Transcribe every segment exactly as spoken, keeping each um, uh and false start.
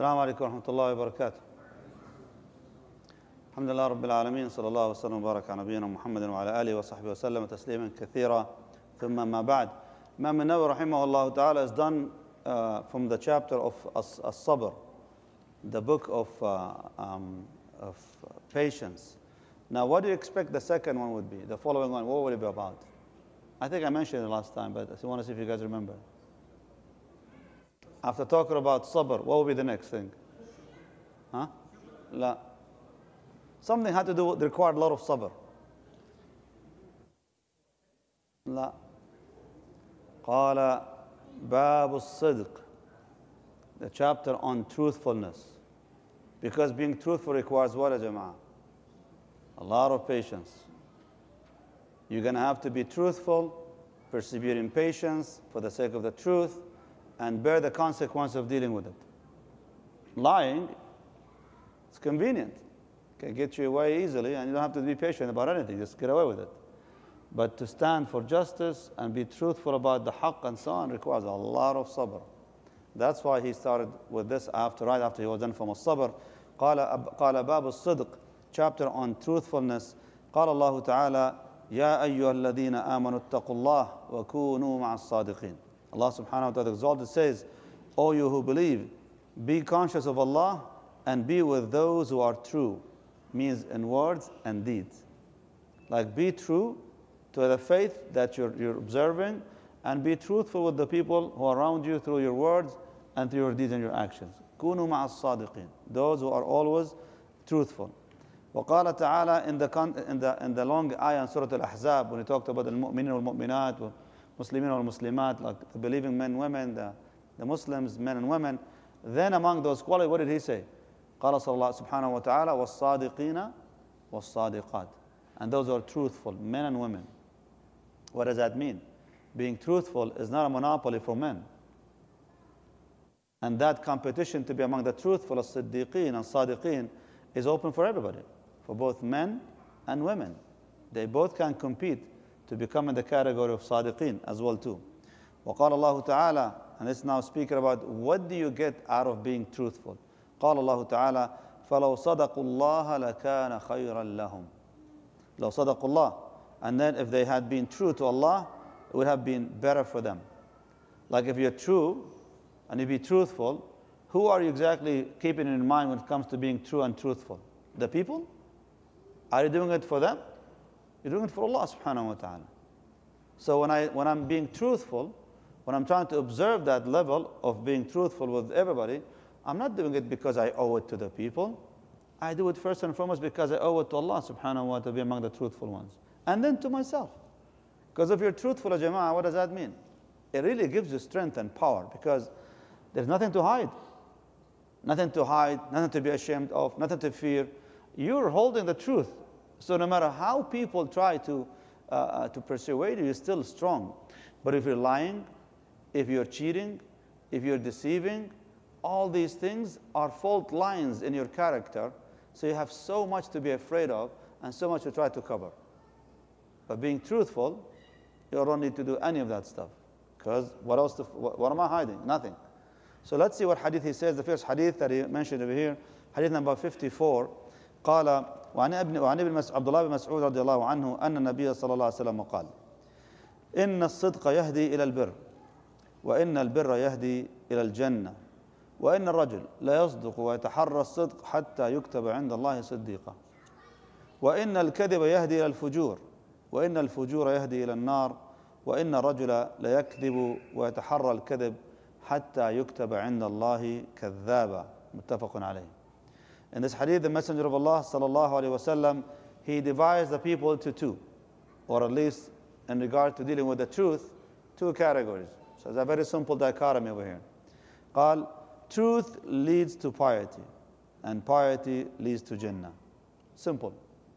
السلام عليكم ورحمة الله وبركاته. الحمد لله رب العالمين، صلى الله وسلم وبارك على نبينا محمد وعلى آله وصحبه وسلم تسليما كثيرا. ثم ما بعد. Imam Nawawi rahimahullah ta'ala is done uh, from the chapter of As-Sabr, the book of, uh, um, of patience. Now, what do you expect the second one would be? The following one, what would it be about? I think I mentioned it last time, but I want to see if you guys remember. After talking about sabr, what will be the next thing? Huh? La. Something had to do with required a lot of sabr. La. قال باب الصدق, the chapter on truthfulness. Because being truthful requires what, ya jama'ah? A lot of patience. You're going to have to be truthful, persevere in patience for the sake of the truth, and bear the consequence of dealing with it. Lying, it's convenient. It can get you away easily, and you don't have to be patient about anything. Just get away with it. But to stand for justice and be truthful about the haqq and so on requires a lot of sabr. That's why he started with this after, right after he was done from as-sabr. قال قال باب الصدق, chapter on truthfulness. قال الله تعالى يا أيها الذين آمنوا اتقوا الله وكونوا مع الصادقين. Allah subhanahu wa ta'ala exalted says, O you who believe, be conscious of Allah and be with those who are true. Means in words and deeds. Like be true to the faith that you're, you're observing, and be truthful with the people who are around you through your words and through your deeds and your actions. كونوا مع الصادقين. Those who are always truthful. وقال تعالى in the, in the, in the long ayah in Surah Al-Ahzab, when he talked about the mu'minin wal-mu'minat, Muslimin wal-Muslimat, like the believing men and women, the, the Muslims, men and women. Then among those qualities, what did he say? قال صلى الله سبحانه وتعالى والصادقين والصادقات. And those who are truthful, men and women. What does that mean? Being truthful is not a monopoly for men. And that competition to be among the truthful, as-siddiqeen and sadiqeen, is open for everybody, for both men and women. They both can compete to become in the category of sadiqeen as well too. وقال الله تعالى, and it's now speaking about what do you get out of being truthful. قال الله تعالى فلو صدقوا الله لكان خيرا لهم. لو صدقوا الله. And then if they had been true to Allah, it would have been better for them. Like if you're true and you be truthful, who are you exactly keeping in mind when it comes to being true and truthful? The people? Are you doing it for them? You're doing it for Allah subhanahu wa ta'ala. So when, I, when I'm being truthful, when I'm trying to observe that level of being truthful with everybody, I'm not doing it because I owe it to the people. I do it first and foremost because I owe it to Allah subhanahu wa ta'ala to be among the truthful ones. And then to myself. Because if you're truthful, jama'ah, what does that mean? It really gives you strength and power because there's nothing to hide. Nothing to hide, nothing to be ashamed of, nothing to fear. You're holding the truth. So no matter how people try to, uh, to persuade you, you're still strong. But if you're lying, if you're cheating, if you're deceiving, all these things are fault lines in your character. So you have so much to be afraid of and so much to try to cover. But being truthful, you don't need to do any of that stuff. Because what else, to, what, what am I hiding? Nothing. So let's see what hadith he says. The first hadith that he mentioned over here, hadith number fifty-four. قال وعن ابن وعن ابن عبد الله بن مسعود رضي الله عنه أن النبي صلى الله عليه وسلم قال إن الصدق يهدي إلى البر وإن البر يهدي إلى الجنة وإن الرجل لا يصدق ويتحرى الصدق حتى يكتب عند الله صديقا وإن الكذب يهدي إلى الفجور وإن الفجور يهدي إلى النار وإن الرجل لا يكذب ويتحرى الكذب حتى يكتب عند الله كذابا متفق عليه. In this hadith, the Messenger of Allah sallallahu alaihi wasallam, he divides the people into two, or at least in regard to dealing with the truth, two categories. So it's a very simple dichotomy over here. قال, truth leads to piety, and piety leads to Jannah. Simple.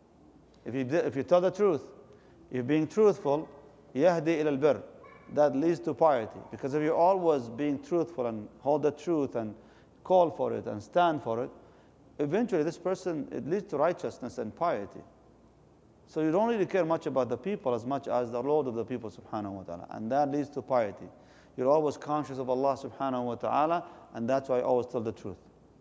If you, if you tell the truth, if being truthful, يهدي إلى البر, that leads to piety. Because if you're always being truthful and hold the truth and call for it and stand for it, eventually this person, it leads to righteousness and piety. So you don't really care much about the people as much as the Lord of the people subhanahu wa ta'ala. And that leads to piety. You're always conscious of Allah subhanahu wa ta'ala, and that's why I always tell the truth.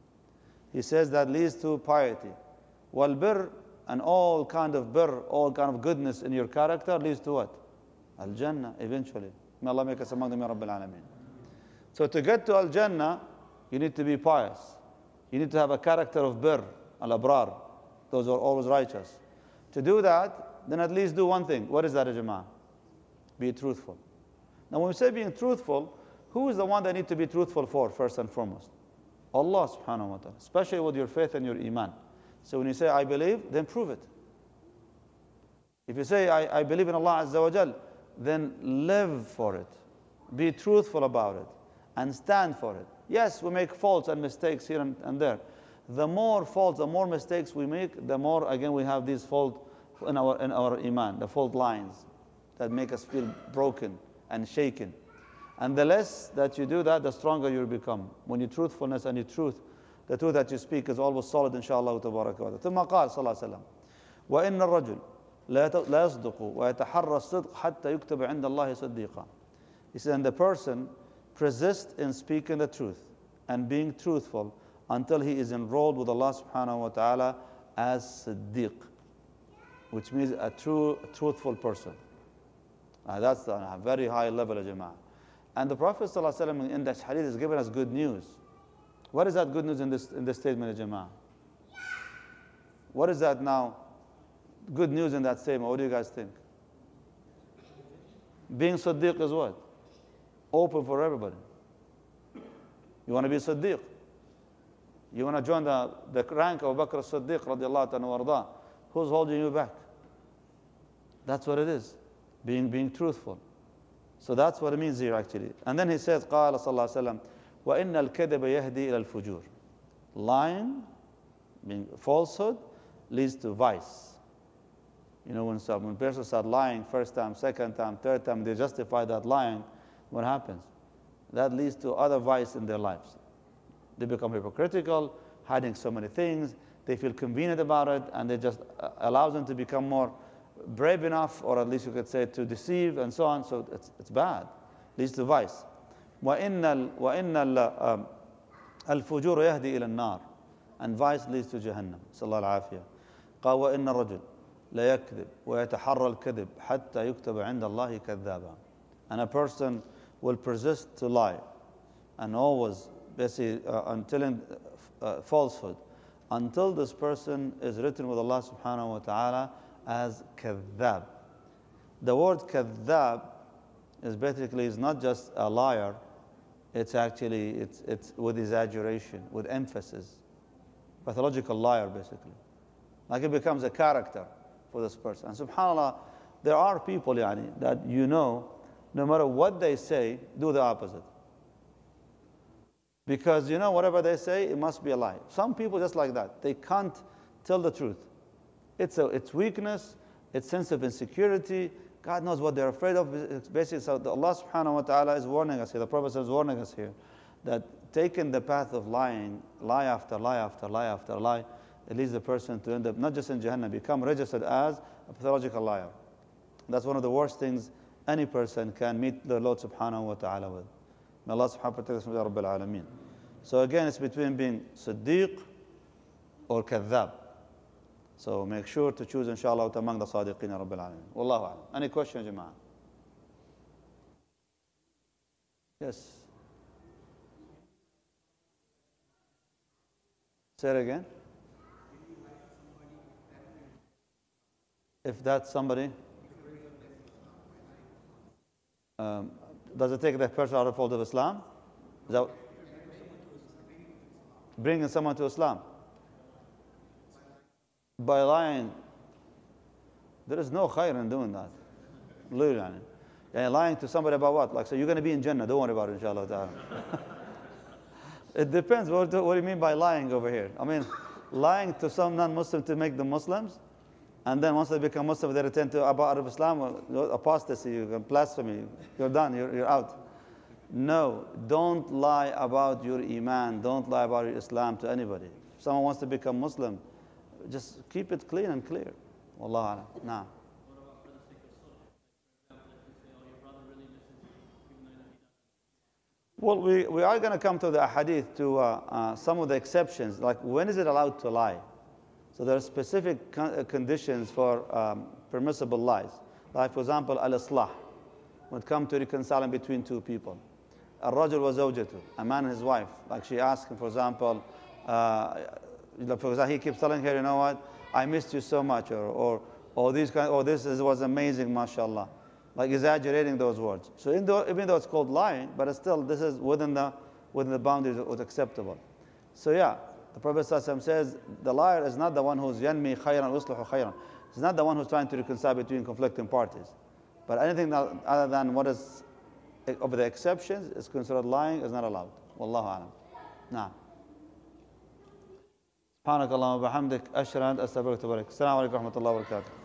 He says that leads to piety. Wal bir, and all kind of bir, all kind of goodness in your character leads to what? Al Jannah, eventually. May Allah make us among them, Ya Rabbil Alameen. So to get to Al Jannah, you need to be pious. You need to have a character of bir, al abrar. Those who are always righteous. To do that, then at least do one thing. What is that, Jama'ah? Be truthful. Now when we say being truthful, who is the one that need to be truthful for, first and foremost? Allah subhanahu wa ta'ala, especially with your faith and your iman. So when you say, I believe, then prove it. If you say, I, I believe in Allah Azza wa Jal, then live for it. Be truthful about it and stand for it. Yes, we make faults and mistakes here and, and there. The more faults, the more mistakes we make, the more, again, we have these faults in our, in our iman, the fault lines that make us feel broken and shaken. And the less that you do that, the stronger you become. When your truthfulness and your truth, the truth that you speak is always solid, inshallah. تبارك وتعالى. ثم قال صلى الله عليه وسلم: وإن الرجل لا يصدق ويتحرى الصدق حتى يكتب عند الله صديقا. He said, and the person persists in speaking the truth and being truthful until he is enrolled with Allah subhanahu wa ta'ala as Siddiq, which means a true, truthful person. Uh, that's a very high level of Jama'ah. And the Prophet ﷺ in that hadith has given us good news. What is that good news in this, in this statement of Jama'ah? What is that now? Good news in that statement. What do you guys think? Being Siddiq is what? Open for everybody. You want to be Siddiq? You want to join the, the rank of Bakr as-Siddiq radiallahu anhu warda? Who's holding you back? That's what it is. Being, being truthful. So that's what it means here actually. And then he says, قال صلى الله عليه وسلم وإن الكذب يهدي إلى الفجور. Lying, being falsehood, leads to vice. You know, when some when persons start lying first time, second time, third time, they justify that lying, what happens? That leads to other vice in their lives. They become hypocritical, hiding so many things. They feel convenient about it, and it just allows them to become more brave enough, or at least you could say to deceive and so on. So it's, it's bad. Leads to vice. وَإِنَّ الْفُجُورُ يَهْدِي إِلَى النَّارِ. And vice leads to Jahannam. صلى الله العافية. قال وَإِنَّ الرَّجُلَ لا يكذب ويتحرى الكذب حتى يكتب عند الله كذابا. And a person will persist to lie and always basically uh, telling uh, falsehood until this person is written with Allah subhanahu wa ta'ala as kadhab. The word kadhab is basically is not just a liar, it's actually it's it's with exaggeration, with emphasis. Pathological liar basically. Like it becomes a character for this person. And subhanAllah, there are people yani, that you know, no matter what they say, do the opposite. Because you know, whatever they say, it must be a lie. Some people just like that. They can't tell the truth. It's, a, it's weakness, it's sense of insecurity. God knows what they're afraid of. It's basically, so Allah subhanahu wa ta'ala is warning us here. The Prophet is warning us here that taking the path of lying, lie after lie after lie after lie, it leads the person to end up not just in Jahannam, become registered as a pathological liar. That's one of the worst things any person can meet the Lord subhanahu wa ta'ala with. May Allah subhanahu wa ta'ala protect us from Ya Rabbil Alameen. So again, it's between being Siddiq or Kadhab. So make sure to choose, inshallah, among the Sadiqeen, Ya Rabbil Alameen. Wallahu a'lam. Any questions, Jama'ah? Yes. Say it again. If that's somebody, um, does it take that person out of the fold of Islam? Is that bringing someone to Islam? By lying, there is no khair in doing that. Literally. And lying to somebody about what? Like, so you're going to be in Jannah, don't worry about it, inshallah ta'ala. It depends. What do, what do you mean by lying over here? I mean, lying to some non-Muslim to make them Muslims, and then once they become Muslim, they return to about Islam, apostasy, you blasphemy, you're done, you're, you're out. No, don't lie about your iman, don't lie about your Islam to anybody. If someone wants to become Muslim, just keep it clean and clear. Wallahu a'lam. Nah. Well, we, we are going to come to the hadith to uh, uh, some of the exceptions, like when is it allowed to lie? So there are specific con conditions for um, permissible lies. Like, for example, al-islah, when it comes to reconciling between two people. Al-rajul wa zawjatu, a man and his wife. Like she asked him, for example, uh, for example, he keeps telling her, you know what, I missed you so much, or, or, or, these kind, or this is, was amazing, mashallah. Like exaggerating those words. So in the, even though it's called lying, but it's still, this is within the, within the boundaries of what's acceptable. So yeah, the Prophet ﷺ says, the liar is not the one who's yanmi khayran usluhu khayran. He's not the one who's trying to reconcile between conflicting parties. But anything that, other than what is of the exceptions is considered lying is not allowed. Wallahu alam. Nah. سبحانك اللهم وبحمدك أشهد أن لا إله إلا أنت أستغفرك وأتوب إليك. السلام عليكم ورحمة الله وبركاته.